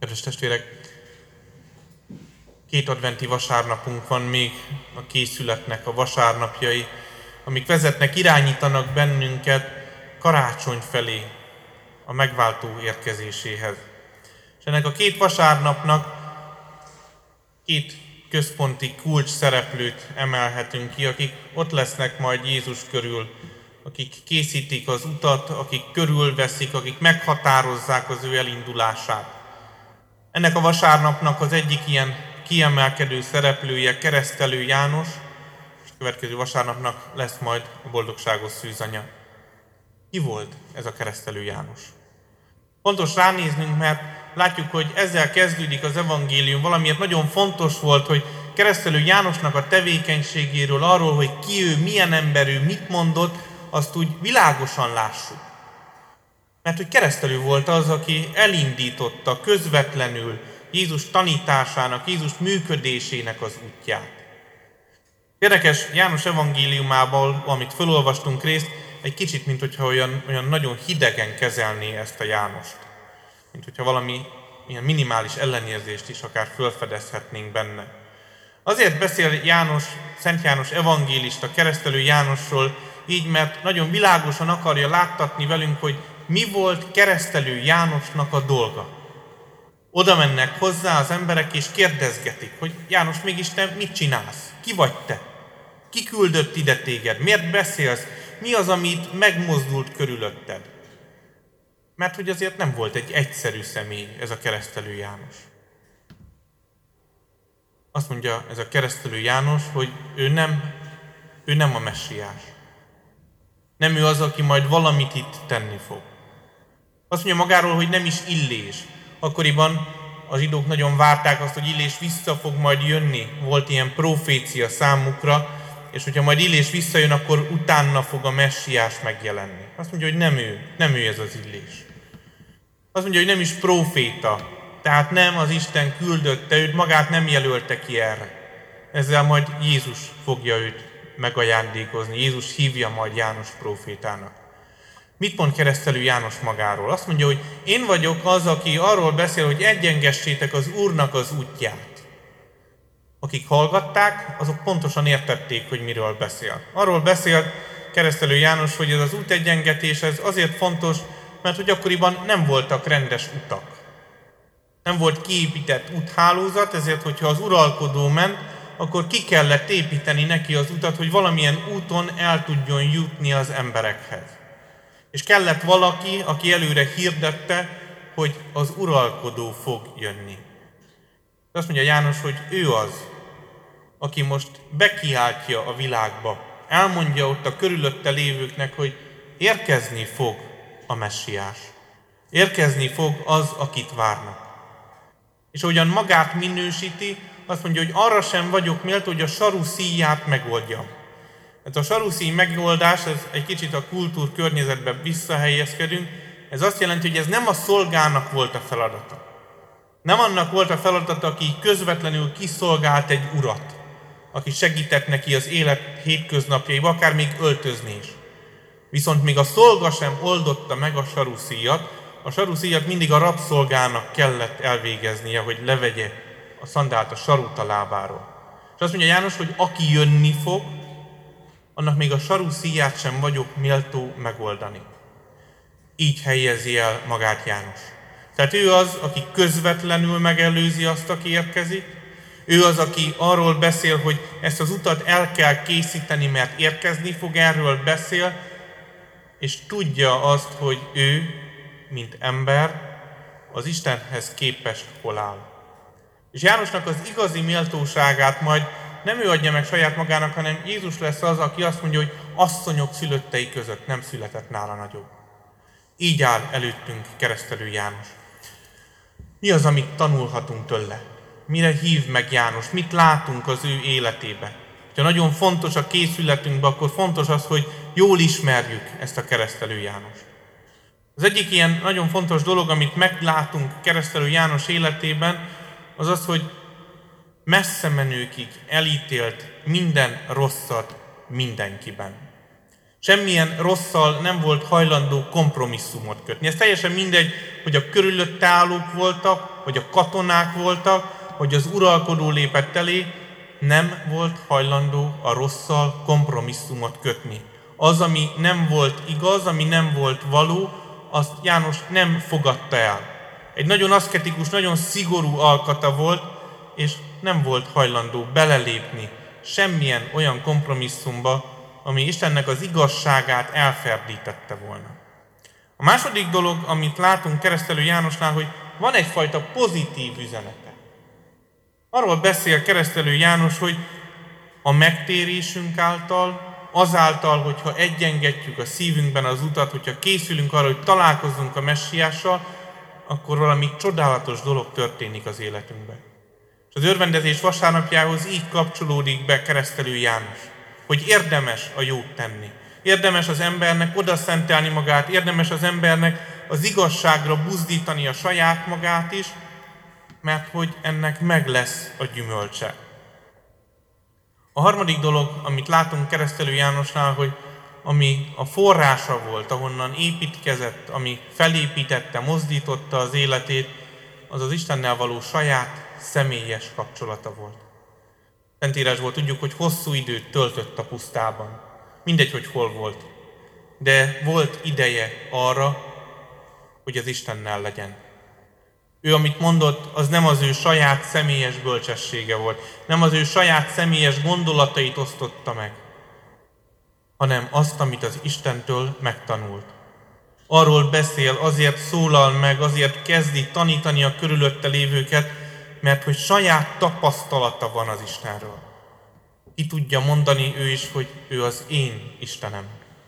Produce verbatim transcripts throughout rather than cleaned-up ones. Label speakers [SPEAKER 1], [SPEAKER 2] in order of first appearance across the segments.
[SPEAKER 1] Kedves testvérek, két adventi vasárnapunk van még a készületnek a vasárnapjai, amik vezetnek, irányítanak bennünket karácsony felé, a megváltó érkezéséhez. És ennek a két vasárnapnak két központi kulcs szereplőt emelhetünk ki, akik ott lesznek majd Jézus körül, akik készítik az utat, akik körülveszik, akik meghatározzák az ő elindulását. Ennek a vasárnapnak az egyik ilyen kiemelkedő szereplője Keresztelő János, és a következő vasárnapnak lesz majd a boldogságos szűzanya. Ki volt ez a Keresztelő János? Fontos ránéznünk, mert látjuk, hogy ezzel kezdődik az evangélium. Valamiért nagyon fontos volt, hogy Keresztelő Jánosnak a tevékenységéről, arról, hogy ki ő, milyen ember ő, mit mondott, azt úgy világosan lássuk. Mert hogy keresztelő volt az, aki elindította közvetlenül Jézus tanításának, Jézus működésének az útját. Érdekes, János evangéliumából, amit felolvastunk részt, egy kicsit, mint hogyha olyan, olyan nagyon hidegen kezelné ezt a Jánost. Mint hogyha valami ilyen minimális ellenérzést is akár felfedezhetnénk benne. Azért beszél János, Szent János evangélista keresztelő Jánosról így, mert nagyon világosan akarja láttatni velünk, hogy mi volt Keresztelő Jánosnak a dolga. Oda mennek hozzá az emberek és kérdezgetik, hogy János, mégis te mit csinálsz? Ki vagy te? Ki küldött ide téged? Miért beszélsz? Mi az, amit megmozdult körülötted? Mert hogy azért nem volt egy egyszerű személy ez a Keresztelő János. Azt mondja ez a Keresztelő János, hogy ő nem, ő nem a messiás. Nem ő az, aki majd valamit itt tenni fog. Azt mondja magáról, hogy nem is Illés. Akkoriban a zsidók nagyon várták azt, hogy Illés vissza fog majd jönni. Volt ilyen profécia számukra, és hogyha majd Illés visszajön, akkor utána fog a messiás megjelenni. Azt mondja, hogy nem ő, nem ő ez az Illés. Azt mondja, hogy nem is próféta, tehát nem az Isten küldötte őt, magát nem jelölte ki erre. Ezzel majd Jézus fogja őt megajándékozni. Jézus hívja majd János prófétának. Mit mond Keresztelő János magáról? Azt mondja, hogy én vagyok az, aki arról beszél, hogy egyengessétek az Úrnak az útját. Akik hallgatták, azok pontosan értették, hogy miről beszél. Arról beszél Keresztelő János, hogy ez az útegyengetés ez azért fontos, mert hogy akkoriban nem voltak rendes utak. Nem volt kiépített úthálózat, ezért, hogyha az uralkodó ment, akkor ki kellett építeni neki az utat, hogy valamilyen úton el tudjon jutni az emberekhez. És kellett valaki, aki előre hirdette, hogy az uralkodó fog jönni. Azt mondja János, hogy ő az, aki most bekiáltja a világba, elmondja ott a körülötte lévőknek, hogy érkezni fog a messiás. Érkezni fog az, akit várnak. És ahogyan magát minősíti, azt mondja, hogy arra sem vagyok méltó, hogy a saru szíját megoldjam. Ez a saru szíj megoldás, ez egy kicsit a kultúr környezetben visszahelyezkedünk, ez azt jelenti, hogy ez nem a szolgának volt a feladata. Nem annak volt a feladata, aki közvetlenül kiszolgált egy urat, aki segített neki az élet hétköznapjaiba, akár még öltözni is. Viszont még a szolga sem oldotta meg a saru szíjat, a saru szíjat mindig a rabszolgának kellett elvégeznie, hogy levegye a szandált, a sarut a lábáról. És azt mondja János, hogy aki jönni fog, annak még a saru szíját sem vagyok méltó megoldani. Így helyezi el magát János. Tehát ő az, aki közvetlenül megelőzi azt, aki érkezik. Ő az, aki arról beszél, hogy ezt az utat el kell készíteni, mert érkezni fog, erről beszél, és tudja azt, hogy ő, mint ember, az Istenhez képest hol áll. És Jánosnak az igazi méltóságát majd nem ő adja meg saját magának, hanem Jézus lesz az, aki azt mondja, hogy asszonyok szülöttei között nem született nála nagyobb. Így áll előttünk Keresztelő János. Mi az, amit tanulhatunk tőle? Mire hív meg János? Mit látunk az ő életébe? Ha nagyon fontos a készületünkben, akkor fontos az, hogy jól ismerjük ezt a Keresztelő Jánost. Az egyik ilyen nagyon fontos dolog, amit meglátunk Keresztelő János életében, az az, hogy messze menőkig elítélt minden rosszat mindenkiben. Semmilyen rosszal nem volt hajlandó kompromisszumot kötni. Ez teljesen mindegy, hogy a körülötte állók voltak, vagy a katonák voltak, vagy az uralkodó lépett elé, nem volt hajlandó a rosszal kompromisszumot kötni. Az, ami nem volt igaz, ami nem volt való, azt János nem fogadta el. Egy nagyon aszketikus, nagyon szigorú alkata volt, és nem volt hajlandó belelépni semmilyen olyan kompromisszumba, ami Istennek az igazságát elferdítette volna. A második dolog, amit látunk Keresztelő Jánosnál, hogy van egyfajta pozitív üzenete. Arról beszél Keresztelő János, hogy a megtérésünk által, azáltal, hogyha egyengetjük a szívünkben az utat, hogyha készülünk arra, hogy találkozzunk a Messiással, akkor valami csodálatos dolog történik az életünkben. És az örvendezés vasárnapjához így kapcsolódik be Keresztelő János, hogy érdemes a jót tenni. Érdemes az embernek oda szentelni magát, érdemes az embernek az igazságra buzdítani a saját magát is, mert hogy ennek meg lesz a gyümölcse. A harmadik dolog, amit látunk Keresztelő Jánosnál, hogy ami a forrása volt, ahonnan építkezett, ami felépítette, mozdította az életét, az az Istennel való saját személyes kapcsolata volt. Szentírásból tudjuk, hogy hosszú időt töltött a pusztában. Mindegy, hogy hol volt. De volt ideje arra, hogy az Istennel legyen. Ő, amit mondott, az nem az ő saját személyes bölcsessége volt, nem az ő saját személyes gondolatait osztotta meg, hanem azt, amit az Istentől megtanult. Arról beszél, azért szólal meg, azért kezdi tanítani a körülötte lévőket, mert hogy saját tapasztalata van az Istenről. Ki tudja mondani ő is, hogy ő az én Istenem.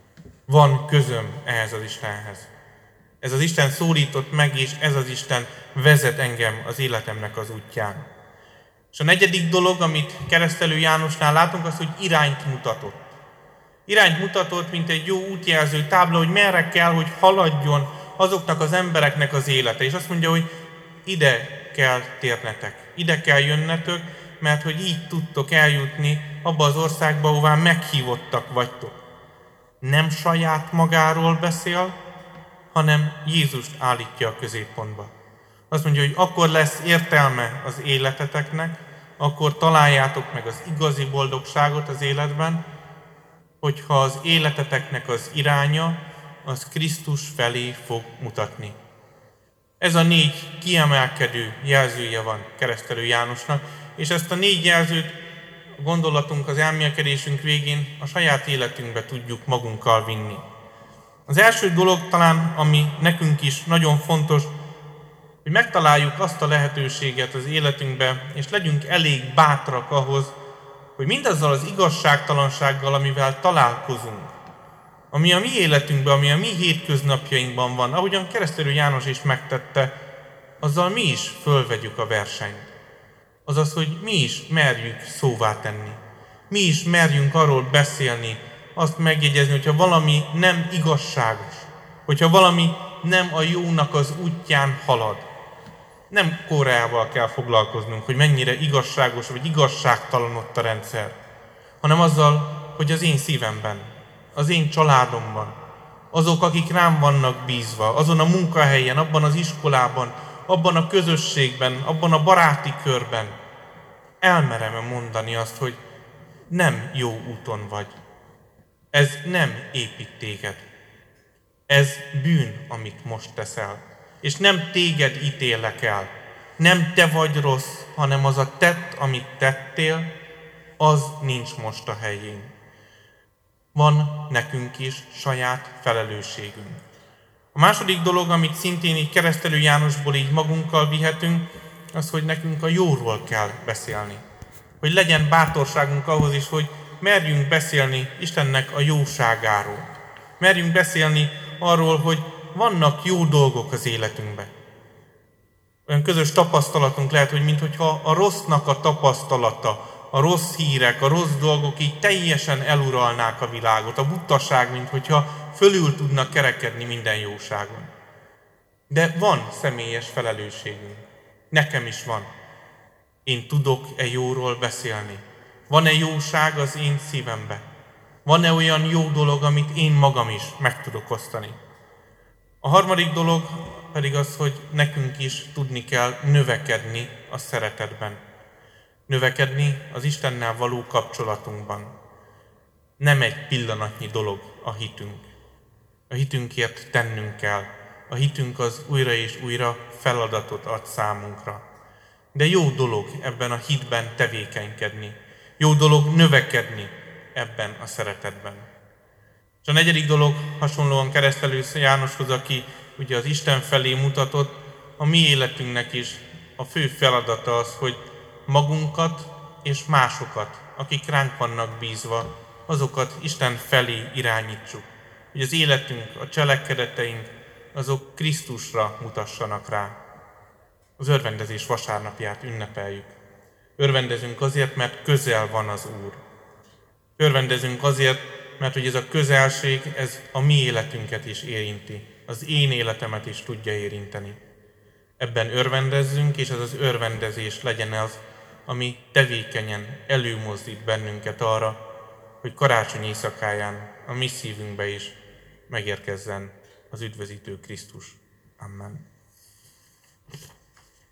[SPEAKER 1] Van közöm ehhez az Istenhez. Ez az Isten szólított meg, és ez az Isten vezet engem az életemnek az útján. És a negyedik dolog, amit Keresztelő Jánosnál látunk, az, hogy irányt mutatott. Irányt mutatott, mint egy jó útjelző tábla, hogy merre kell, hogy haladjon azoknak az embereknek az élete. És azt mondja, hogy ide kell térnetek, ide kell jönnetök, mert hogy így tudtok eljutni abba az országba, ahová meghívottak vagytok. Nem saját magáról beszél, hanem Jézust állítja a középpontba. Azt mondja, hogy akkor lesz értelme az életeteknek, akkor találjátok meg az igazi boldogságot az életben, hogyha az életeteknek az iránya az Krisztus felé fog mutatni. Ez a négy kiemelkedő jelzője van Keresztelő Jánosnak, és ezt a négy jelzőt a gondolatunk, az elmélkedésünk végén a saját életünkbe tudjuk magunkkal vinni. Az első dolog talán, ami nekünk is nagyon fontos, hogy megtaláljuk azt a lehetőséget az életünkbe, és legyünk elég bátrak ahhoz, hogy mindazzal az igazságtalansággal, amivel találkozunk, ami a mi életünkben, ami a mi hétköznapjainkban van, ahogyan Keresztelő János is megtette, azzal mi is fölvegyük a versenyt. Azaz, hogy mi is merjük szóvá tenni. Mi is merjünk arról beszélni, azt megjegyezni, hogyha valami nem igazságos, hogyha valami nem a jónak az útján halad. Nem Koreával kell foglalkoznunk, hogy mennyire igazságos vagy igazságtalan ott a rendszer, hanem azzal, hogy az én szívemben, az én családomban, azok, akik rám vannak bízva, azon a munkahelyen, abban az iskolában, abban a közösségben, abban a baráti körben, elmerem mondani azt, hogy nem jó úton vagy. Ez nem épít téged. Ez bűn, amit most teszel. És nem téged ítélek el. Nem te vagy rossz, hanem az a tett, amit tettél, az nincs most a helyén. Van nekünk is saját felelősségünk. A második dolog, amit szintén így Keresztelő Jánosból így magunkkal vihetünk, az, hogy nekünk a jóról kell beszélni. Hogy legyen bátorságunk ahhoz is, hogy merjünk beszélni Istennek a jóságáról. Merjünk beszélni arról, hogy vannak jó dolgok az életünkben. Olyan közös tapasztalatunk lehet, hogy minthogyha a rossznak a tapasztalata, a rossz hírek, a rossz dolgok így teljesen eluralnák a világot. A buttaság, minthogyha fölül tudnak kerekedni minden jóságon. De van személyes felelősségünk. Nekem is van. Én tudok-e jóról beszélni? Van-e jóság az én szívembe? Van-e olyan jó dolog, amit én magam is meg tudok osztani? A harmadik dolog pedig az, hogy nekünk is tudni kell növekedni a szeretetben. Növekedni az Istennel való kapcsolatunkban. Nem egy pillanatnyi dolog a hitünk. A hitünkért tennünk kell. A hitünk az újra és újra feladatot ad számunkra. De jó dolog ebben a hitben tevékenykedni. Jó dolog növekedni ebben a szeretetben. És a negyedik dolog hasonlóan Keresztelő Jánoshoz, aki ugye az Isten felé mutatott, a mi életünknek is a fő feladata az, hogy magunkat és másokat, akik ránk vannak bízva, azokat Isten felé irányítsuk. Hogy az életünk, a cselekedeteink, azok Krisztusra mutassanak rá. Az örvendezés vasárnapját ünnepeljük. Örvendezünk azért, mert közel van az Úr. Örvendezünk azért, mert hogy ez a közelség, ez a mi életünket is érinti. Az én életemet is tudja érinteni. Ebben örvendezzünk, és ez az örvendezés legyen az, ami tevékenyen előmozdít bennünket arra, hogy karácsony éjszakáján a mi szívünkbe is megérkezzen az üdvözítő Krisztus. Amen.